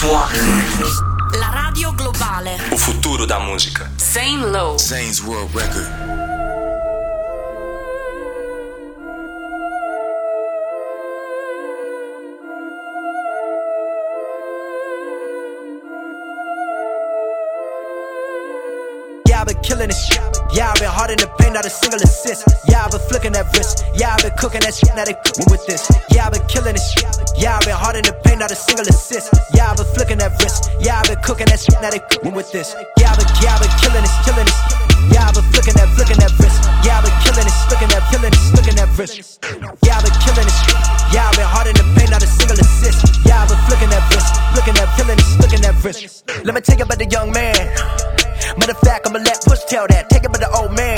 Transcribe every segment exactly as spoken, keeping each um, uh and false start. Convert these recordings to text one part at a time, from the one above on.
One. La radio globale. O futuro da música. Zane Lowe. Zane's World Record. Yeah, I've been killing this shit. Yeah, I've been hard in the paint, not a single assist. Yeah, I've been flicking that wrist. Yeah, I've been cooking that shit, now they cooking with this. Yeah, I've been killing this shit. Yeah, I've been hard in the paint, not a single assist. Yeah, I've been flicking that wrist. Yeah, I've been cooking that shit, now they cooking with this. Yeah, I've been, yeah, I've been killing this, killing this. Yeah, I've been flicking that, flicking that wrist. Yeah, I've been killing this, flicking that, killing this, flicking that wrist. Yeah, I've been killing this. Yeah, I've been hard in the paint, not a single assist. Yeah, I've been flicking that wrist, flicking that, killing this, flicking that wrist. Let me tell you about the young man. Matter of fact, I'ma let Push tell that. Take it with the old man.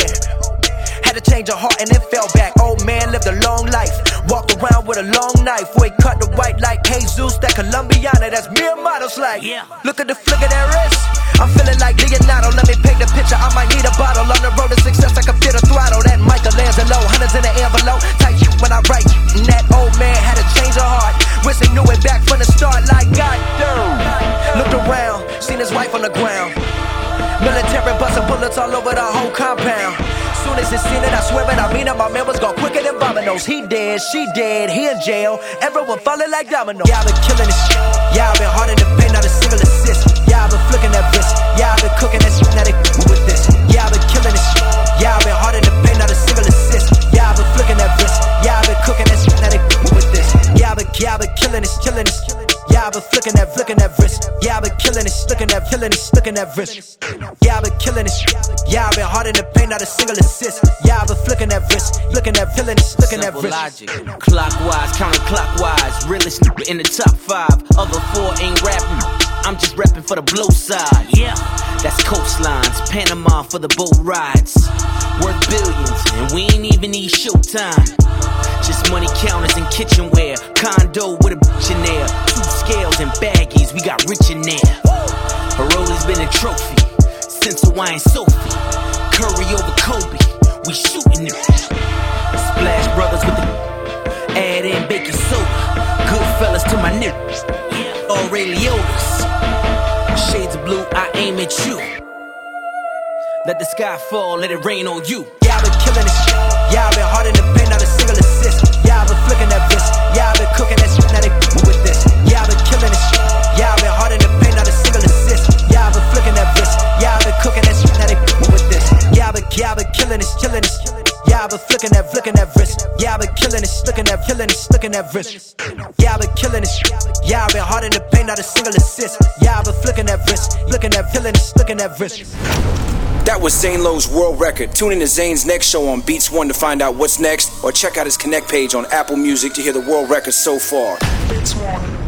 Had to change her heart and then fell back. Old man lived a long life. Walked around with a long knife. Boy, cut the white like Jesus. That Colombiana, that's mere models like. Yeah. Look at the flick of that wrist. I'm feeling like Leonardo. Let me paint the picture. I might need a bottle. On the road to success, I can feel the throttle. That Michelangelo, hundreds in the envelope. Tight shit when I write. And that old man had to change her heart. Wish he knew it back from the start. Like, God damn. Looked around, seen his wife on the ground. Military busting bullets all over the whole compound. Soon as he seen it, I swear it, I mean it. My man was gone quicker than dominoes. He dead, she dead, he in jail. Everyone falling like dominoes. Yeah, I've been killing this shit. Yeah, I've been hard in the paint, not a single assist. Yeah, I've been flicking that wrist. Yeah, I've been cooking that shit, now they with this. Yeah, I've been killing this shit. Yeah, I've been hard in the paint, not a single assist. Yeah, I've been flicking that wrist. Yeah, I've been cooking that shit, now they with this. Yeah, I've been, yeah, I've been killing this, killing this. Yeah, I've been flicking that, flicking that wrist. Yeah, I've been killing this, flicking that, killing this, flicking that wrist. Yeah, I've been killing this. Yeah, I've been hard in the paint, not a single assist. Yeah, I've been flicking that wrist, flicking that, killing this, flicking that wrist. Logic, clockwise, counterclockwise. Realest in the top five. Other four ain't rapping. I'm just rapping for the blow side. Yeah, that's coastlines, Panama for the boat rides. Worth billions, and we ain't even need showtime. Just money counters and kitchenware. Condo with a bitch in there. Two scales and baggies, we got rich in there. Her Rolly's been a trophy since Hawaiian Sophie. Curry over Kobe, we shooting it. Splash Brothers with the add in baking soda. Goodfellas to my niggas. Aureliotas. Shades of blue, I aim at you. Let the sky fall, let it rain on you. Yeah, I've been killing this shit. Yeah, I've been hard in the paint, not a single assist. Yeah, I've been flicking that wrist. Yeah, I've been cooking that shit, now they with this. Yeah, I've been killing this shit. Yeah, I've been hard in the paint, not a single assist. Yeah, I've been flicking that wrist. Yeah, I've been cooking that shit, now they with this. Yeah, I've been, yeah, I've been killing this, killing this. Yeah, I've been flicking that, flicking that wrist. Yeah, I've been killing this, flicking that, killing this, flicking that wrist. Yeah, I've been killing this. Yeah, I've been hard in the paint, not a single assist. Yeah, I've been flicking that wrist, flicking that, killing this, flicking that wrist. That was Zane Lowe's World Record. Tune in to Zane's next show on Beats One to find out what's next, or check out his Connect page on Apple Music to hear the world records so far. Beats One.